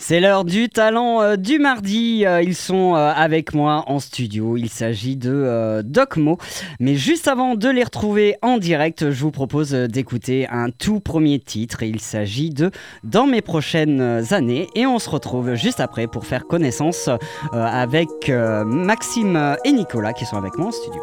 C'est l'heure du talent du mardi. Ils sont avec moi en studio. Il s'agit de Docmo. Mais juste avant de les retrouver en direct, je vous propose d'écouter un tout premier titre. Il s'agit de Dans mes prochaines années. Et on se retrouve juste après pour faire connaissance avec Maxime et Nicolas qui sont avec moi en studio.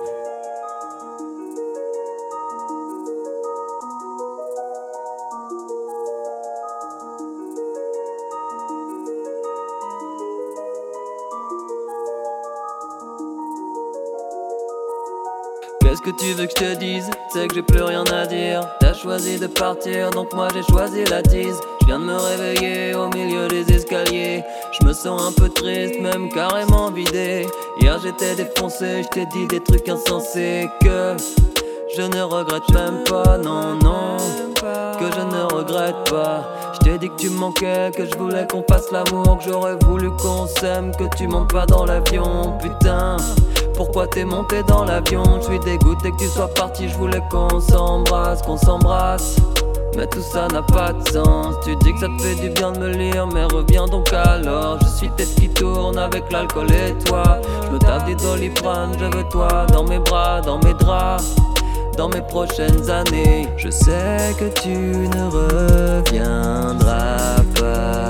Qu'est-ce que tu veux que je te dise? C'est que j'ai plus rien à dire. T'as choisi de partir, donc moi j'ai choisi la tise. Je viens de me réveiller au milieu des escaliers. Je me sens un peu triste, même carrément vidé. Hier j'étais défoncé, je t'ai dit des trucs insensés que je ne regrette même pas, non, non, que je ne regrette pas. Je t'ai dit que tu me manquais, que je voulais qu'on fasse l'amour, que j'aurais voulu qu'on s'aime, que tu montes pas dans l'avion, putain. Pourquoi t'es monté dans l'avion? Je suis dégoûté que tu sois parti, je voulais qu'on s'embrasse. Mais tout ça n'a pas de sens. Tu dis que ça te fait du bien de me lire, mais reviens donc alors. Je suis tête qui tourne avec l'alcool et toi. Je me tape des Doliprane, je veux toi dans mes bras, dans mes draps. Dans mes prochaines années, je sais que tu ne reviendras pas.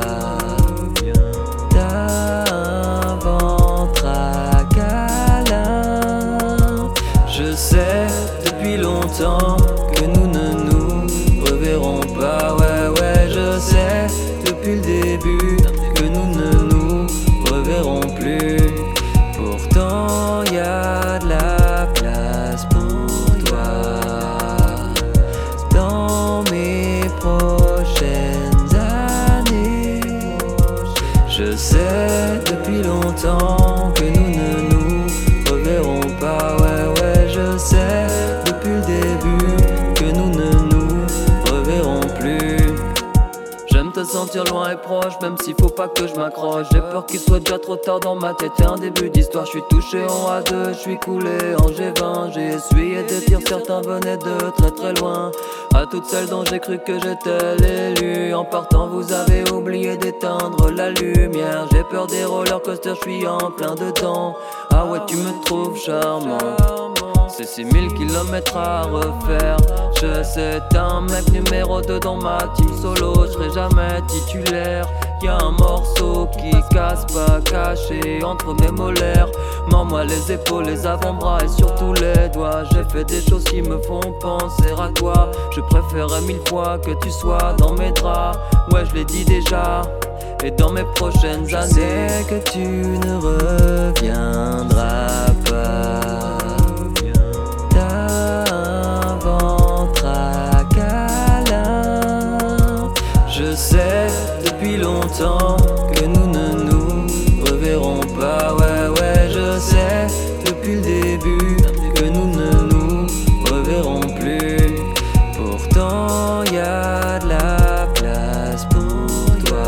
T'inventeras câlin. Je sais depuis longtemps que nous ne nous reverrons pas. Ouais, ouais, je sais depuis le début que nous ne nous reverrons plus. Pourtant, y a de la place pour toi. Dans mes prochaines années, je sais depuis longtemps que nous ne nous reverrons pas. Ouais, ouais, je sais depuis le début que nous ne nous reverrons plus. J'aime te sentir loin et proche, même s'il faut pas que je m'accroche. J'ai peur qu'il soit déjà trop tard dans ma tête, et un début d'histoire. Je suis touché en A2, je suis coulé en G20. J'ai essuyé des tirs, certains venaient de très très loin. À toutes celles dont j'ai cru que j'étais l'élu. En partant vous avez oublié d'éteindre la lumière. J'ai peur des roller coasters, je suis en plein dedans. Ah ouais, tu me trouves charmant. C'est 6000 km à refaire. Je sais, t'es un mec numéro 2 dans ma team solo. Je serai jamais titulaire. Y'a un morceau qui casse pas, caché entre mes molaires. Mends-moi les épaules, les avant-bras et surtout les doigts. J'ai fait des choses qui me font penser à toi. Je préférerais 1000 fois que tu sois dans mes draps. Ouais, je l'ai dit déjà. Et dans mes prochaines années, je sais que tu ne reviendras pas. T'inventeras câlin. Je sais depuis longtemps que nous ne nous reverrons pas. Ouais, ouais, je sais depuis le début que nous ne nous reverrons plus. Pourtant, y a de la place pour toi.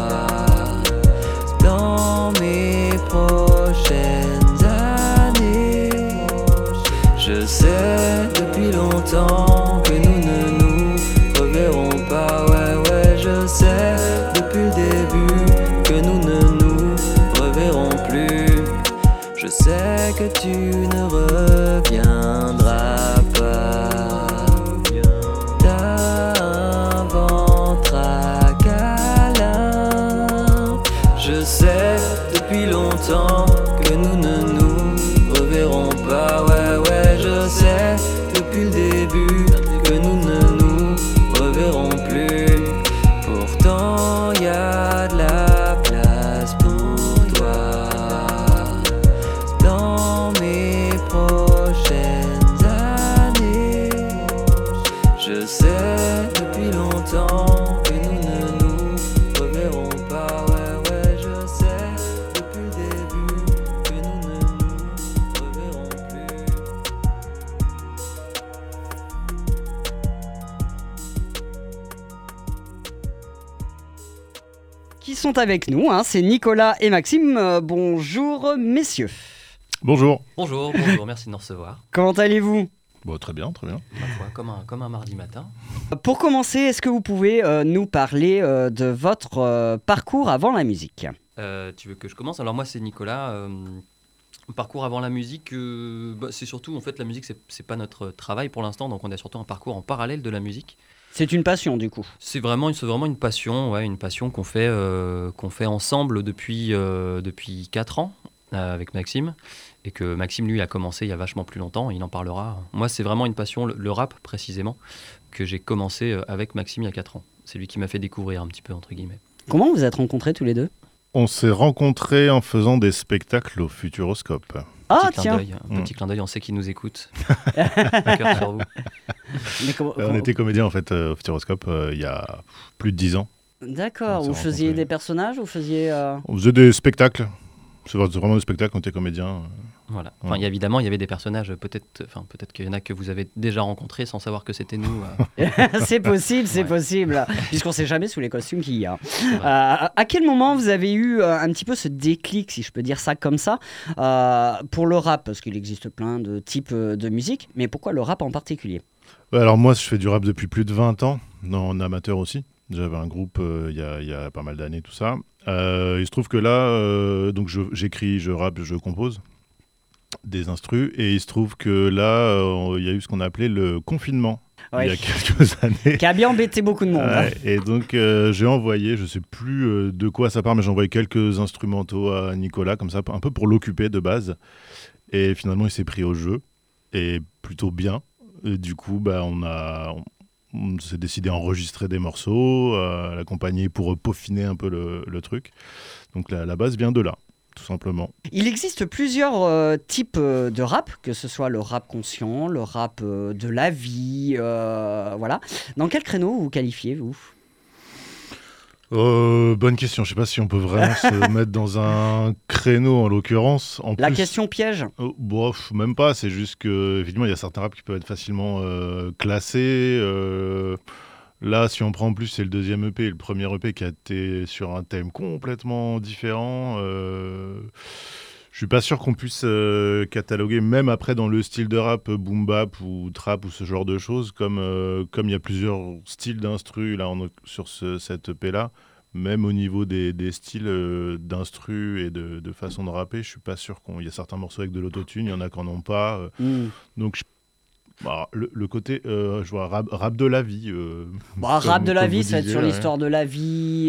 Dans mes prochaines années, je sais depuis longtemps que nous ne nous reverrons pas. Ouais, ouais, je sais depuis le début que nous ne nous reverrons plus. Je sais que tu ne reviendras pas. T'inventeras câlin. Je sais depuis longtemps que nous ne nous reverrons pas. Ouais, ouais, je sais depuis le début que nous ne nous reverrons plus. Pourtant, y a de la place pour toi. Dans mes prochaines années, je sais depuis longtemps que nous ne nous reverrons pas. Ouais, ouais, je sais depuis le début que nous ne nous reverrons plus. Qui sont avec nous, c'est Nicolas et Maxime. Bonjour messieurs. Bonjour. Bonjour, bonjour, merci de nous recevoir. Comment allez-vous ? Bon, très bien, très bien. Ma foi, comme un mardi matin. Pour commencer, est-ce que vous pouvez nous parler de votre parcours avant la musique ? Tu veux que je commence ? Alors moi, c'est Nicolas. Parcours avant la musique, c'est surtout, en fait, la musique, c'est pas notre travail pour l'instant, donc on a surtout un parcours en parallèle de la musique. C'est une passion, du coup. C'est vraiment une passion, ouais, une passion qu'on fait ensemble depuis 4 ans avec Maxime, et que Maxime, lui, a commencé il y a vachement plus longtemps, il en parlera. Moi, c'est vraiment une passion, le rap précisément, que j'ai commencé avec Maxime il y a 4 ans. C'est lui qui m'a fait découvrir un petit peu, entre guillemets. Comment vous êtes rencontrés tous les deux ? On s'est rencontrés en faisant des spectacles au Futuroscope. Ah, Petit tiens. petit clin d'œil, on sait qu'il nous écoute. Un cœur sur vous. Mais On était comédiens en fait au Futuroscope il y a plus de 10 ans. D'accord, On s'est vous faisiez rencontrés. des personnages, vous faisiez... On faisait des spectacles. C'est vraiment des spectacles, on était comédiens. Voilà. Enfin, évidemment, il y avait des personnages, peut-être qu'il y en a que vous avez déjà rencontrés sans savoir que c'était nous. C'est possible, Ouais. possible, puisqu'on ne sait jamais sous les costumes qu'il y a. C'est vrai. À quel moment vous avez eu un petit peu ce déclic, si je peux dire ça comme ça, pour le rap ? Parce qu'il existe plein de types de musique, mais pourquoi le rap en particulier ? Ouais, alors moi, je fais du rap depuis plus de 20 ans, en amateur aussi. J'avais un groupe il y a pas mal d'années, tout ça. Il se trouve que là, donc j'écris, je rappe, je compose des instrus. Et il se trouve que là, il y a eu ce qu'on a appelé le confinement il y a quelques années. Qui a bien embêté beaucoup de monde. Hein. Ouais, et donc j'ai envoyé, je sais plus de quoi ça part, mais j'ai envoyé quelques instrumentaux à Nicolas, comme ça, un peu pour l'occuper de base. Et finalement, il s'est pris au jeu, et plutôt bien. Et du coup, on s'est décidé à enregistrer des morceaux, à l'accompagner pour peaufiner un peu le truc. Donc la base vient de là, tout simplement. Il existe plusieurs types de rap, que ce soit le rap conscient, le rap de la vie, voilà. Dans quel créneau vous qualifiez, vous ? Bonne question, je sais pas si on peut vraiment se mettre dans un créneau en l'occurrence. La question piège ? Même pas, c'est juste que évidemment il y a certains raps qui peuvent être facilement classés. Là, si on prend en plus, c'est le deuxième EP, le premier EP qui a été sur un thème complètement différent. Je suis pas sûr qu'on puisse cataloguer, même après dans le style de rap, boom bap ou trap ou ce genre de choses, comme il y a plusieurs styles d'instru là sur cette EP là. Même au niveau des styles d'instru et de façon de rapper, je suis pas sûr qu'il y a certains morceaux avec de l'autotune, il y en a qui en ont pas. Donc le côté, je vois rap de la vie. Rap de la vie, ça va être sur ouais. l'histoire de la vie,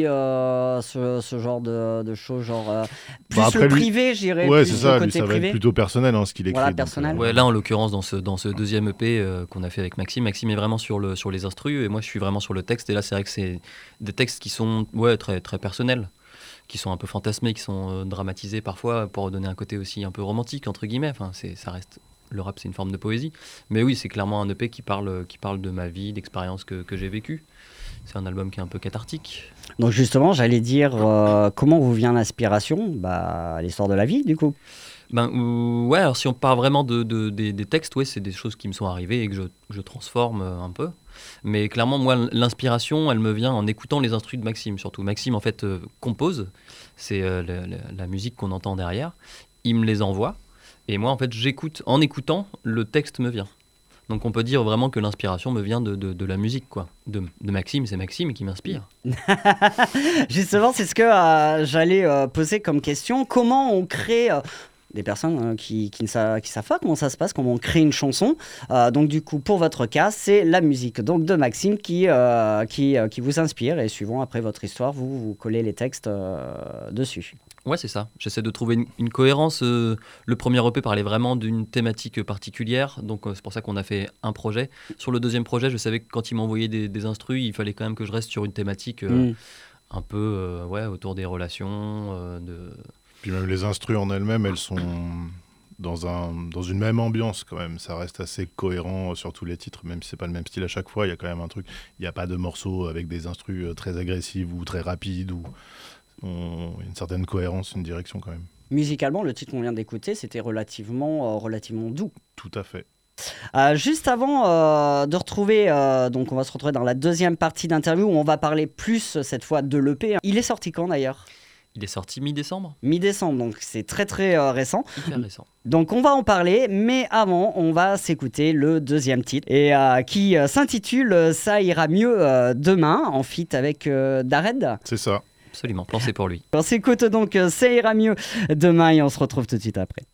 ce genre de choses, genre plus Après, le lui- privé, j'irais, Ouais, plus c'est ça, le lui, côté ça va privé. être plutôt personnel ce qu'il écrit. Voilà, donc, personnel. Ouais, là, en l'occurrence, dans ce deuxième EP qu'on a fait avec Maxime est vraiment sur les instrus, et moi, je suis vraiment sur le texte. Et là, c'est vrai que c'est des textes qui sont très, très personnels, qui sont un peu fantasmés, qui sont dramatisés parfois pour donner un côté aussi un peu romantique, entre guillemets. Enfin, ça reste... Le rap, c'est une forme de poésie. Mais oui, c'est clairement un EP qui parle de ma vie, d'expériences que j'ai vécues. C'est un album qui est un peu cathartique. Donc justement, j'allais dire, comment vous vient l'inspiration ? L'histoire de la vie, du coup. Ouais, alors si on part vraiment des textes, ouais, c'est des choses qui me sont arrivées et que je transforme un peu. Mais clairement, moi, l'inspiration, elle me vient en écoutant les instrus de Maxime, surtout. Maxime, en fait, compose. C'est la musique qu'on entend derrière. Il me les envoie. Et moi, en fait, j'écoute. En écoutant, le texte me vient. Donc on peut dire vraiment que l'inspiration me vient de la musique, quoi. De Maxime, c'est Maxime qui m'inspire. Justement, c'est ce que j'allais poser comme question. Comment on crée... des personnes qui ne savent pas comment ça se passe, comment on crée une chanson. Donc du coup, pour votre cas, c'est la musique donc, de Maxime qui vous inspire. Et suivant après votre histoire, vous collez les textes dessus. Ouais, c'est ça. J'essaie de trouver une cohérence. Le premier EP parlait vraiment d'une thématique particulière, donc c'est pour ça qu'on a fait un projet. Sur le deuxième projet, je savais que quand il m'envoyait des instrus, il fallait quand même que je reste sur une thématique un peu autour des relations. Puis même les instrus en elles-mêmes, elles sont dans une même ambiance quand même. Ça reste assez cohérent sur tous les titres, même si c'est pas le même style à chaque fois. Il y a quand même un truc. Il n'y a pas de morceaux avec des instrus très agressifs ou très rapides ou une certaine cohérence, une direction quand même. Musicalement, le titre qu'on vient d'écouter, c'était relativement doux. Tout à fait. Juste avant de retrouver, donc on va se retrouver dans la deuxième partie d'interview où on va parler plus cette fois de l'EP. Il est sorti quand d'ailleurs ? Il est sorti mi-décembre. Mi-décembre, donc c'est très très récent. Hyper récent. Donc on va en parler, mais avant, on va s'écouter le deuxième titre et qui s'intitule Ça ira mieux demain, en feat avec Dared. C'est ça. Absolument, pensez pour lui. On s'écoute donc Ça ira mieux demain et on se retrouve tout de suite après.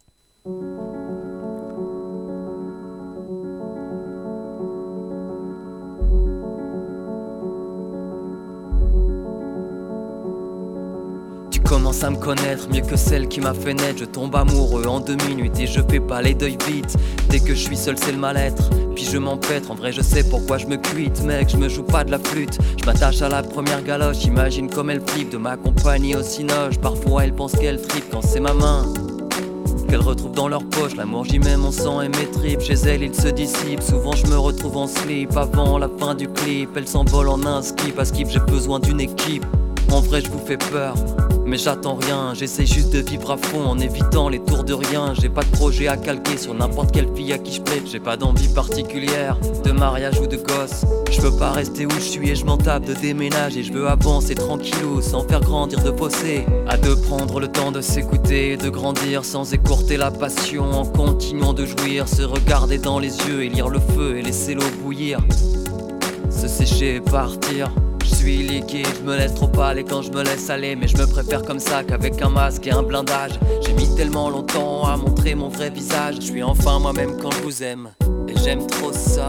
Commence à me connaître mieux que celle qui m'a fait naître. Je tombe amoureux en 2 minutes et je fais pas les deuils vite. Dès que je suis seul c'est le mal-être, puis je m'empêtre. En vrai je sais pourquoi je me cuite, mec, je me joue pas de la flûte. Je m'attache à la première galoche, imagine comme elle flippe de ma compagnie au cinoche. Parfois elle pense qu'elle tripe quand c'est ma main qu'elle retrouve dans leur poche. L'amour j'y mets mon sang et mes tripes. Chez elle il se dissipe, souvent je me retrouve en slip. Avant la fin du clip, elle s'envole en un skip. À skip j'ai besoin d'une équipe. En vrai je vous fais peur, mais j'attends rien, j'essaie juste de vivre à fond en évitant les tours de rien. J'ai pas de projet à calquer sur n'importe quelle fille à qui je plaide. J'ai pas d'envie particulière, de mariage ou de gosse. Je peux pas rester où je suis et je m'en tape de déménager. Je veux avancer tranquillou, sans faire grandir de bosser. À deux prendre le temps de s'écouter et de grandir, sans écourter la passion, en continuant de jouir. Se regarder dans les yeux et lire le feu et laisser l'eau bouillir. Se sécher et partir. Je suis liquide, je me laisse trop aller quand je me laisse aller. Mais je me préfère comme ça qu'avec un masque et un blindage. J'ai mis tellement longtemps à montrer mon vrai visage. Je suis enfin moi-même quand je vous aime, et j'aime trop ça.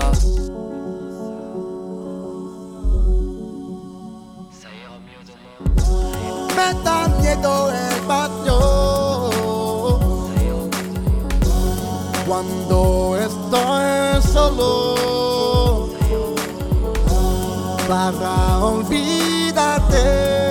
Ça ira mieux demain. Me da miedo el patio cuando estoy solo. Para olvidarte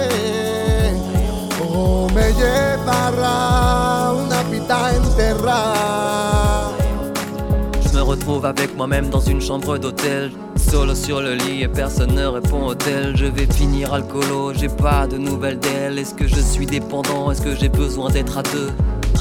o me llevará una vida enterrada. Je me retrouve avec moi-même dans une chambre d'hôtel, solo sur le lit et personne ne répond au tel. Je vais finir alcoolo, j'ai pas de nouvelles d'elle. Est-ce que je suis dépendant? Est-ce que j'ai besoin d'être à deux?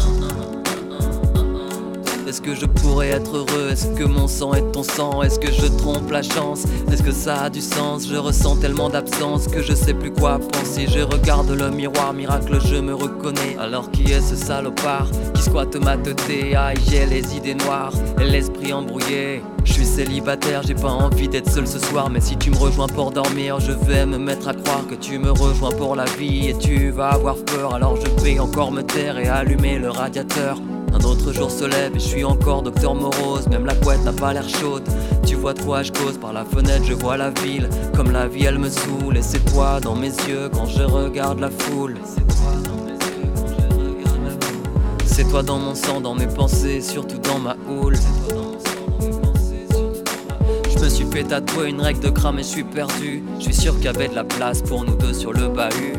Est-ce que je pourrais être heureux? Est-ce que mon sang est ton sang? Est-ce que je trompe la chance? Est-ce que ça a du sens? Je ressens tellement d'absence que je sais plus quoi penser. Je regarde le miroir, miracle je me reconnais. Alors qui est ce salopard qui squatte ma tête? Aïe, j'ai les idées noires et l'esprit embrouillé. Je suis célibataire, j'ai pas envie d'être seul ce soir. Mais si tu me rejoins pour dormir, je vais me mettre à croire que tu me rejoins pour la vie. Et tu vas avoir peur, alors je vais encore me taire et allumer le radiateur. Un autre jour se lève et je suis encore docteur morose. Même la couette n'a pas l'air chaude. Tu vois de quoi je cause, par la fenêtre je vois la ville. Comme la vie elle me saoule. Et c'est toi dans mes yeux quand je regarde la foule. C'est toi dans mon sang, dans mes pensées, surtout dans ma houle. Je me suis fait tatouer une règle de crâne et je suis perdu. Je suis sûr qu'il y avait de la place pour nous deux sur le bahut.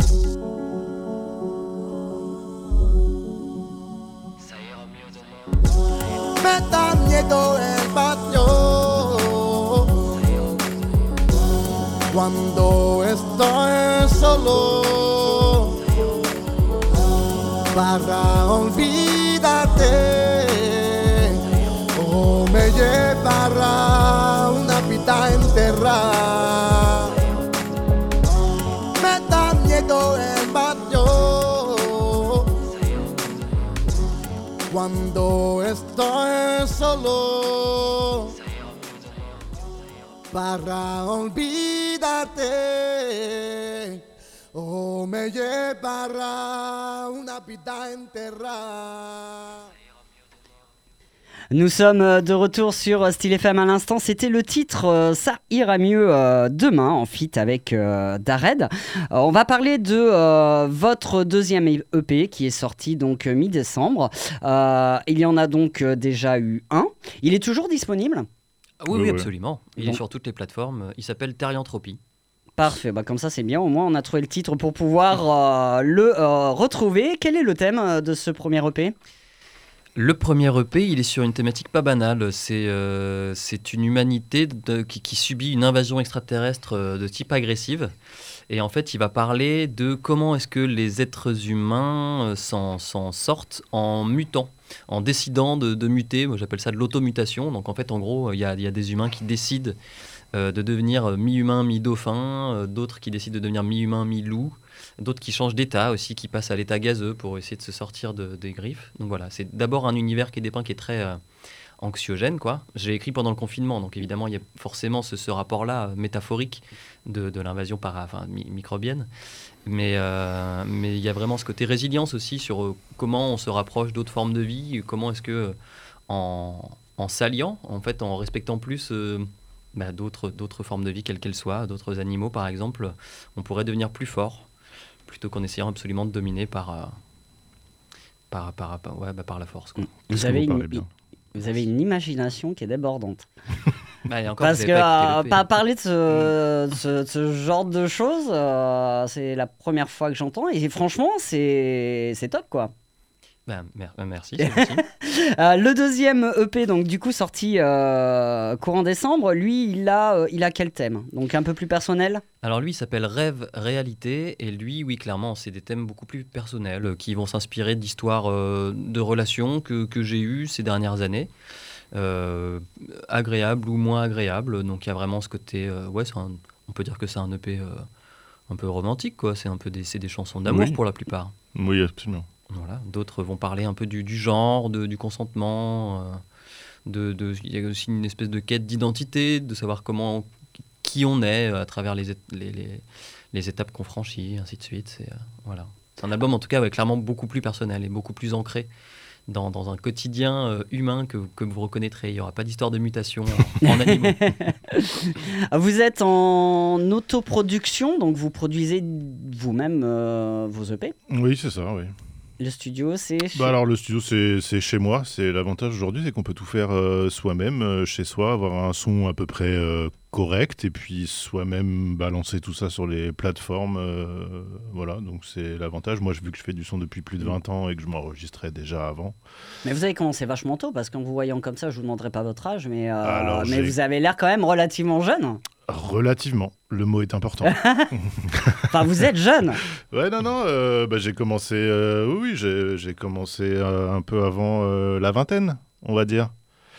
Me da miedo el patio cuando estoy solo. Para olvidarte o me llevará una vida enterrada. Me da miedo el patio cuando estoy solo. Para olvidarte o me llevará una vida enterrada. Nous sommes de retour sur Style FM à l'instant. C'était le titre Ça ira mieux demain en feat avec Dared. On va parler de votre deuxième EP qui est sorti donc mi-décembre. Il y en a donc déjà eu un. Il est toujours disponible ? Oui, Ouais. absolument. Il Bon. est sur toutes les plateformes. Il s'appelle Therianthropie. Parfait, bah comme ça c'est bien. Au moins on a trouvé le titre pour pouvoir le retrouver. Quel est le thème de ce premier EP ? Le premier EP, il est sur une thématique pas banale. C'est une humanité qui subit une invasion extraterrestre de type agressive. Et en fait, il va parler de comment est-ce que les êtres humains s'en sortent en mutant, en décidant de muter. Moi, j'appelle ça de l'automutation. Donc en fait, en gros, il y a des humains qui décident de devenir mi-humain, mi-dauphin, d'autres qui décident de devenir mi-humain, mi-loup, d'autres qui changent d'état aussi, qui passent à l'état gazeux pour essayer de se sortir des griffes. Donc voilà, c'est d'abord un univers qui est dépeint qui est très anxiogène, quoi. J'ai écrit pendant le confinement, donc évidemment il y a forcément ce rapport-là métaphorique de l'invasion microbienne, mais il y a vraiment ce côté résilience aussi sur comment on se rapproche d'autres formes de vie, comment est-ce que en s'alliant, en fait, en respectant plus d'autres formes de vie, quelles qu'elles soient, d'autres animaux par exemple, on pourrait devenir plus fort plutôt qu'en essayant absolument de dominer par la force, quoi. Vous avez une imagination qui est débordante. Et encore, parce que parler de ce genre de choses, c'est la première fois que j'entends et franchement, c'est top, quoi. Merci, c'est gentil. Le deuxième EP, donc du coup sorti courant décembre, lui, il a quel thème? Donc un peu plus personnel? Alors lui, il s'appelle Rêve Réalité, et lui, oui, clairement, c'est des thèmes beaucoup plus personnels qui vont s'inspirer d'histoires de relations que j'ai eues ces dernières années, agréables ou moins agréables. Donc il y a vraiment ce côté, on peut dire que c'est un EP un peu romantique, quoi. C'est des chansons d'amour pour la plupart. Oui, absolument. Voilà. D'autres vont parler un peu du genre, du consentement. Il y a aussi une espèce de quête d'identité, de savoir qui on est à travers les étapes qu'on franchit, ainsi de suite. C'est un album en tout cas clairement beaucoup plus personnel et beaucoup plus ancré dans un quotidien humain que vous reconnaîtrez. Il n'y aura pas d'histoire de mutation en animaux. Vous êtes en autoproduction, donc vous produisez vous-même vos EP? Oui, c'est ça, oui. Le studio, c'est alors le studio, c'est chez moi. C'est l'avantage aujourd'hui, c'est qu'on peut tout faire soi-même, chez soi, avoir un son à peu près correct, et puis soi-même balancer tout ça sur les plateformes. Voilà, donc c'est l'avantage. Moi, vu que je fais du son depuis plus de 20 ans et que je m'enregistrais déjà avant. Mais vous avez commencé vachement tôt, parce qu'en vous voyant comme ça, je vous demanderai pas votre âge, mais vous avez l'air quand même relativement jeune. Relativement, le mot est important. Enfin, vous êtes jeune. Ouais, non, j'ai commencé, j'ai commencé un peu avant la vingtaine, on va dire.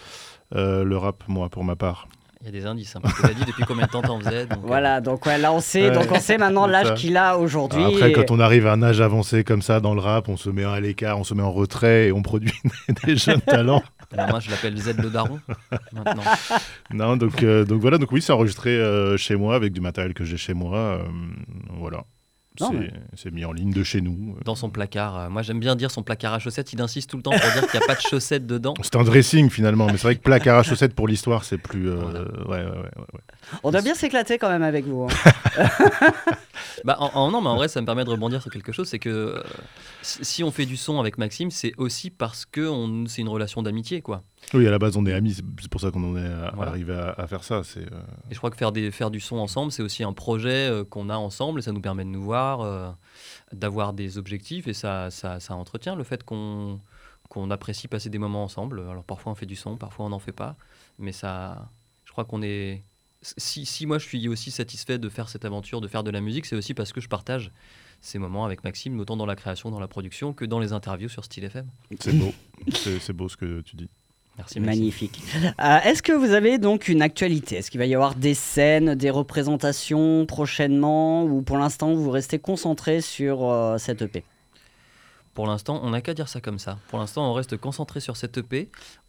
Le rap, moi, pour ma part. Il y a des indices, parce que tu as dit depuis combien de temps t'en faisais. Voilà, donc là on sait, donc on sait maintenant l'âge qu'il a aujourd'hui. Après, quand on arrive à un âge avancé comme ça dans le rap, on se met à l'écart, on se met en retrait et on produit des jeunes talents. Alors moi je l'appelle Z le daron maintenant. Non, donc voilà, donc oui, c'est enregistré chez moi avec du matériel que j'ai chez moi. Voilà. C'est mis en ligne de chez nous. Dans son placard. Moi, j'aime bien dire son placard à chaussettes. Il insiste tout le temps pour dire qu'il n'y a pas de chaussettes dedans. C'est un dressing, finalement. Mais c'est vrai que placard à chaussettes, pour l'histoire, c'est plus... Ouais. On doit bien s'éclater quand même avec vous. Hein. Mais en vrai, ça me permet de rebondir sur quelque chose. C'est que si on fait du son avec Maxime, c'est aussi parce que c'est une relation d'amitié, quoi. Oui, à la base, on est amis. C'est pour ça qu'on en est arrivé à faire ça. Et je crois que faire du son ensemble, c'est aussi un projet qu'on a ensemble. Et ça nous permet de nous voir, d'avoir des objectifs. Et ça entretient le fait qu'on apprécie passer des moments ensemble. Alors parfois, on fait du son, parfois, on n'en fait pas. Mais je crois qu'on est... Si moi, je suis aussi satisfait de faire cette aventure, de faire de la musique, c'est aussi parce que je partage ces moments avec Maxime, autant dans la création, dans la production, que dans les interviews sur Style FM. C'est beau. C'est beau ce que tu dis. Merci, magnifique. Est-ce que vous avez donc une actualité? Est-ce qu'il va y avoir des scènes, des représentations prochainement, ou pour l'instant vous restez concentré sur cette EP? Pour l'instant, on n'a qu'à dire ça comme ça. Pour l'instant, on reste concentré sur cette EP.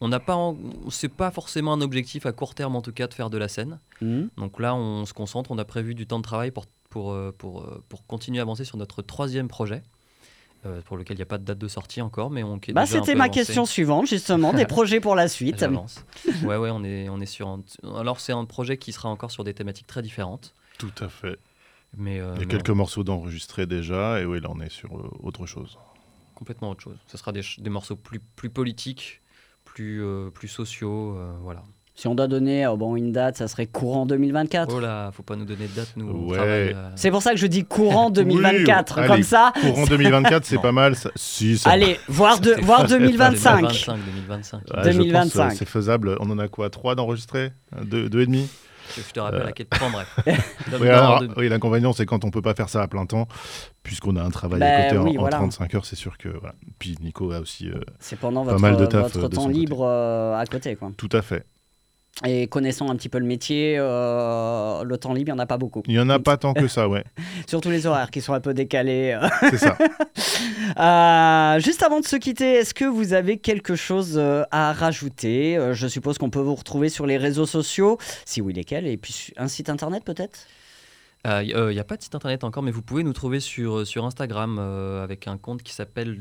C'est pas forcément un objectif à court terme, en tout cas, de faire de la scène. Donc là, on se concentre. On a prévu du temps de travail pour continuer à avancer sur notre 3e projet. Pour lequel il n'y a pas de date de sortie encore, mais c'était ma question suivante, justement, des projets pour la suite. J'avance. Ouais, on est sur alors c'est un projet qui sera encore sur des thématiques très différentes. Tout à fait. Mais il y a quelques morceaux d'enregistrés déjà, et oui, là on est sur autre chose. Complètement autre chose. Ce sera des morceaux plus politiques, plus sociaux, voilà. Si on doit donner une date, ça serait courant 2024. Oh là, faut pas nous donner de date, nous. Ouais. On travaille, C'est pour ça que je dis courant 2024, oui, comme allez, ça. Courant 2024, c'est pas mal. Ça. Si, ça allez, voir 2025. 2025. Ouais, 2025. C'est faisable. On en a quoi, 3 d'enregistrés, 2 et demi. Je te rappelle à quel point, bref. Oui, l'inconvénient, c'est quand on peut pas faire ça à plein temps, puisqu'on a un travail à côté en 35 heures, c'est sûr que... Voilà. Puis Nico a aussi c'est pendant pas mal de taf votre de temps son libre côté. à côté, quoi. Tout à fait. Et connaissant un petit peu le métier, le temps libre, il n'y en a pas beaucoup. Il n'y en a pas tant que ça, ouais. Surtout les horaires qui sont un peu décalés. C'est ça. Juste avant de se quitter, est-ce que vous avez quelque chose à rajouter ? Je suppose qu'on peut vous retrouver sur les réseaux sociaux. Si oui, lesquels ? Et puis un site internet peut-être ? Il n'y a pas de site internet encore, mais vous pouvez nous trouver sur Instagram avec un compte qui s'appelle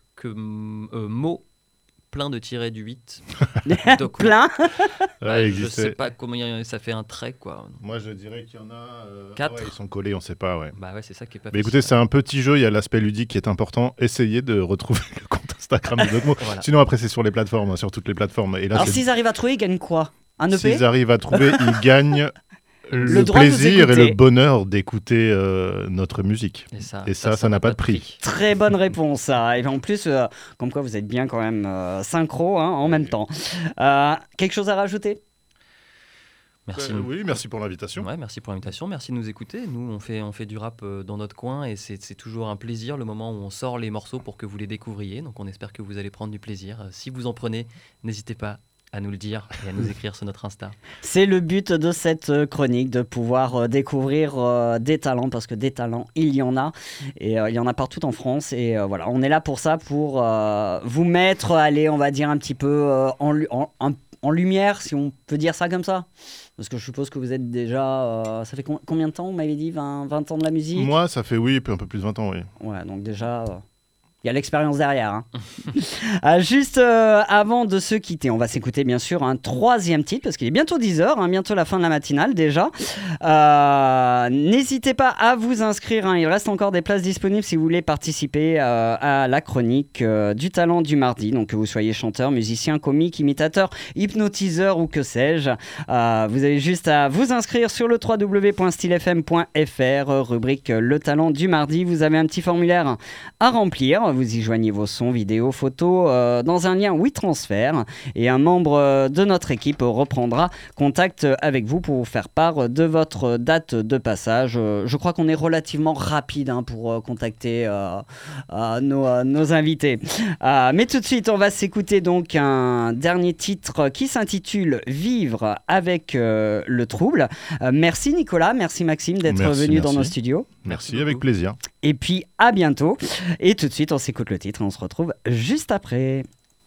Docmo, plein de tirets du 8. Docmo. Plein ? Ouais, Je sais pas comment ça fait un trait, quoi. Moi, je dirais qu'il y en a... 4. Ouais, ils sont collés, on ne sait pas, ouais. Bah ouais, c'est ça qui est pas Mais facile. écoutez, c'est un petit jeu, il y a l'aspect ludique qui est important. Essayez de retrouver le compte Instagram de Docmo. Voilà. Sinon, après, c'est sur les plateformes, sur toutes les plateformes. Et là, Alors c'est- s'ils arrivent à trouver, ils gagnent quoi ? Un EP ? s'ils arrivent à trouver, ils gagnent le droit de nous plaisir et écouter. le bonheur d'écouter notre musique. Et ça n'a pas de prix. Très bonne réponse, ça. Et en plus, comme quoi vous êtes bien quand même synchro en même temps. Quelque chose à rajouter ? Merci. Oui, merci pour l'invitation. Ouais, merci pour l'invitation, merci de nous écouter. Nous, on fait du rap dans notre coin et c'est toujours un plaisir le moment où on sort les morceaux pour que vous les découvriez. Donc on espère que vous allez prendre du plaisir. Si vous en prenez, n'hésitez pas à nous le dire et à nous écrire sur notre Insta. C'est le but de cette chronique, de pouvoir découvrir des talents, parce que des talents, il y en a. Et il y en a partout en France. Et voilà, on est là pour ça, pour vous mettre, allez, on va dire un petit peu en lumière, si on peut dire ça comme ça. Parce que je suppose que vous êtes déjà... ça fait combien de temps, vous m'avez dit 20 ans de la musique ? Moi, ça fait, oui, un peu plus de 20 ans, oui. Ouais, donc déjà... il y a l'expérience derrière. Hein. Juste avant de se quitter, on va s'écouter bien sûr un troisième titre, parce qu'il est bientôt 10h, bientôt la fin de la matinale déjà. N'hésitez pas à vous inscrire, il reste encore des places disponibles si vous voulez participer à la chronique du talent du mardi. Donc que vous soyez chanteur, musicien, comique, imitateur, hypnotiseur ou que sais-je. Vous avez juste à vous inscrire sur le www.stylefm.fr, rubrique le talent du mardi. Vous avez un petit formulaire à remplir. Vous y joignez vos sons, vidéos, photos dans un lien WeTransfer et un membre de notre équipe reprendra contact avec vous pour vous faire part de votre date de passage. Je crois qu'on est relativement rapide pour contacter nos invités. Mais tout de suite, on va s'écouter donc un dernier titre qui s'intitule Vivre avec le trouble. Merci Nicolas, merci Maxime d'être venu dans nos studios. Merci, avec plaisir. Et puis à bientôt. Et tout de suite, on s'écoute le titre et on se retrouve juste après.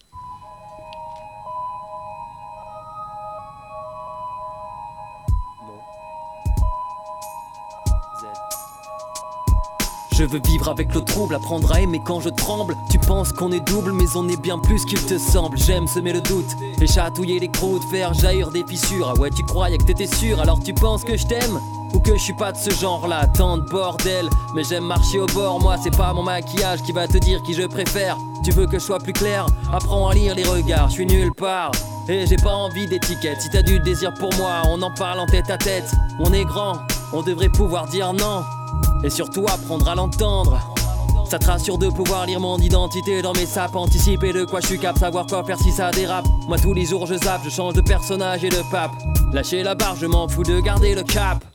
Je veux vivre avec le trouble, apprendre à aimer quand je tremble. Tu penses qu'on est double, mais on est bien plus qu'il te semble. J'aime semer le doute et chatouiller les croûtes, faire jaillir des fissures. Ah ouais, tu croyais que t'étais sûr, alors tu penses que je t'aime ou que je suis pas de ce genre-là, tant de bordel. Mais j'aime marcher au bord, moi c'est pas mon maquillage qui va te dire qui je préfère. Tu veux que je sois plus clair, apprends à lire les regards, je suis nulle part. Et j'ai pas envie d'étiquette, si t'as du désir pour moi, on en parle en tête à tête. On est grand, on devrait pouvoir dire non. Et surtout apprendre à l'entendre. Ça te rassure de pouvoir lire mon identité dans mes sapes, anticiper de quoi je suis capable, savoir quoi faire si ça dérape. Moi tous les jours je zappe, je change de personnage et de pape. Lâcher la barre, je m'en fous de garder le cap.